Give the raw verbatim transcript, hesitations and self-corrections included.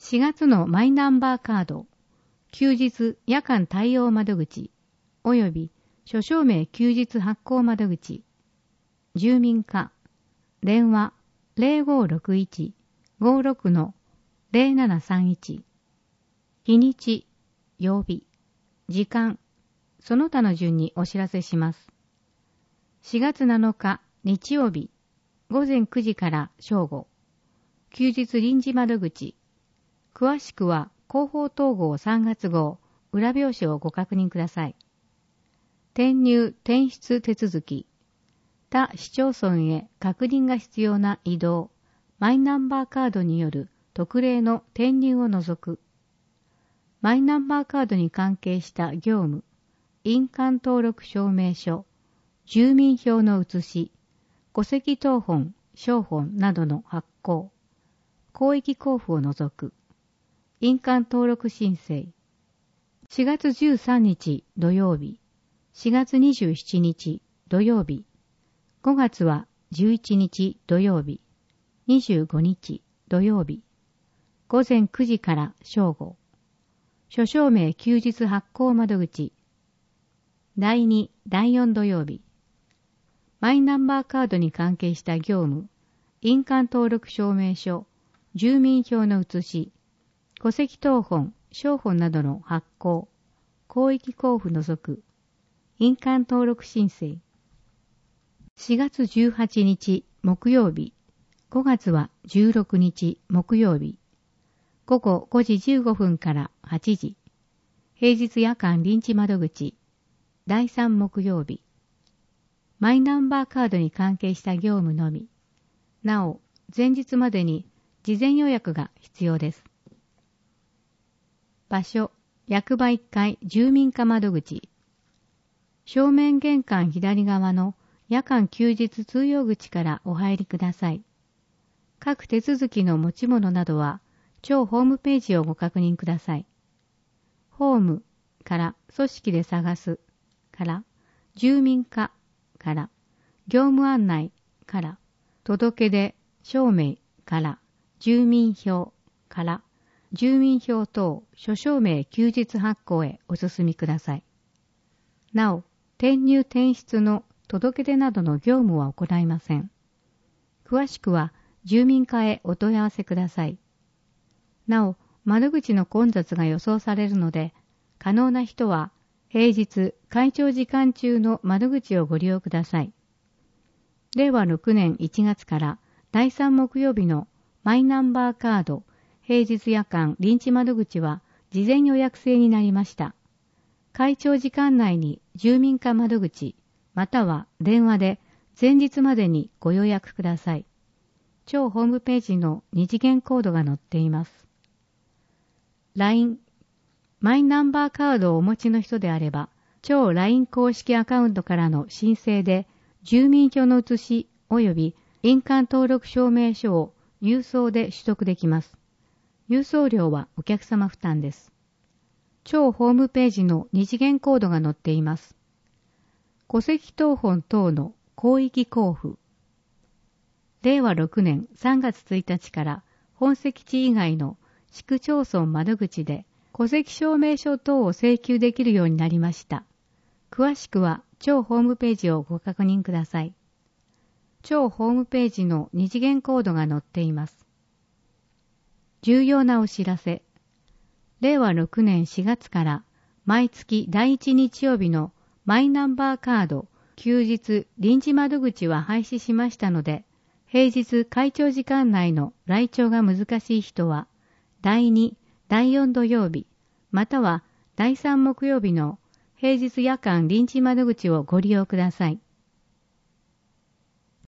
しがつのマイナンバーカード、休日夜間対応窓口、および諸証明休日発行窓口、住民課、電話 ゼロごろくいち ごろく ゼロななさんいち、日にち、曜日、時間、その他の順にお知らせします。しがつなのか日曜日、ごぜんくじから正午、休日臨時窓口、詳しくは広報統合さんがつ号裏表紙をご確認ください。転入・転出手続き、他市町村へ確認が必要な移動、マイナンバーカードによる特例の転入を除く、マイナンバーカードに関係した業務、印鑑登録証明書、住民票の写し、戸籍謄本、証本などの発行、広域交付を除く、印鑑登録申請、しがつじゅうさんにち土曜日、しがつにじゅうしちにち土曜日、ごがつはじゅういちにち土曜日、にじゅうごにち土曜日、ごぜんくじから正午、諸証明休日発行窓口、だいに、だいよん土曜日、マイナンバーカードに関係した業務、印鑑登録証明書、住民票の写し、戸籍謄本、証本などの発行、広域交付除く、印鑑登録申請。しがつじゅうはちにち木曜日、ごがつはじゅうろくにち木曜日、ごごごじじゅうごふんからはちじ、平日夜間臨時窓口、だいさん木曜日、マイナンバーカードに関係した業務のみ、なお前日までに事前予約が必要です。場所、役場いっかい住民課窓口。正面玄関左側の夜間休日通用口からお入りください。各手続きの持ち物などは、庁ホームページをご確認ください。ホームから組織で探すから住民課から業務案内から届け出証明から住民票から住民票等諸証明休日発行へお進みください。なお、転入転出の届け出などの業務は行いません。詳しくは住民課へお問い合わせください。なお、窓口の混雑が予想されるので、可能な人は平日開庁時間中の窓口をご利用ください。れいわろくねんいちがつからだいさん木曜日のマイナンバーカード平日夜間臨時窓口は事前予約制になりました。開庁時間内に住民課窓口または電話で前日までにご予約ください。庁ホームページの二次元コードが載っています。ライン、マイナンバーカードをお持ちの人であれば、庁 ライン 公式アカウントからの申請で住民票の写し及び印鑑登録証明書を郵送で取得できます。郵送料はお客様負担です。庁ホームページの二次元コードが載っています。戸籍謄本等の広域交付。れいわろくねんさんがつついたちから本籍地以外の市区町村窓口で戸籍証明書等を請求できるようになりました。詳しくは庁ホームページをご確認ください。庁ホームページの二次元コードが載っています。重要なお知らせ。れいわろくねんしがつから毎月だいいち日曜日のマイナンバーカード休日臨時窓口は廃止しましたので、平日開庁時間内の来庁が難しい人は、だいに、だいよん土曜日、またはだいさん木曜日の平日夜間臨時窓口をご利用ください。